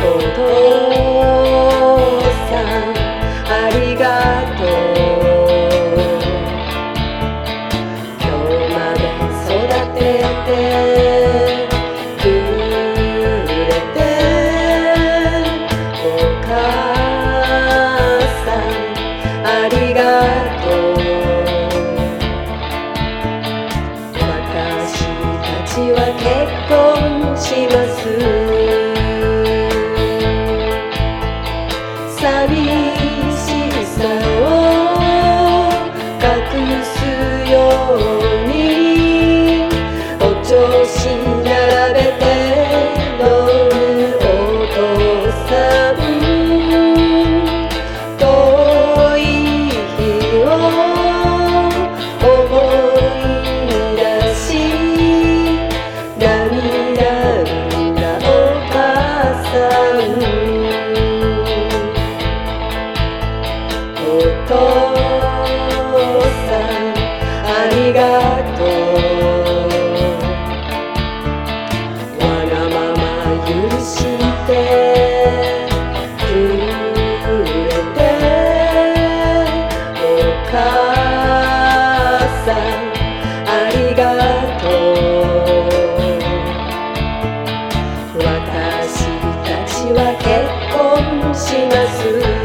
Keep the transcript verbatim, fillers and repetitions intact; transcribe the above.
父さんありがとう。今日まで育ててくれてお母さんありがとう。私たちは結婚します。寂しさを隠すようにお調子並べて乗るお父さん。遠い日を思い出し涙ぐんだお母さん。お父さんありがとう。わがまま許してくれてお母さんありがとう。私たちは結婚します。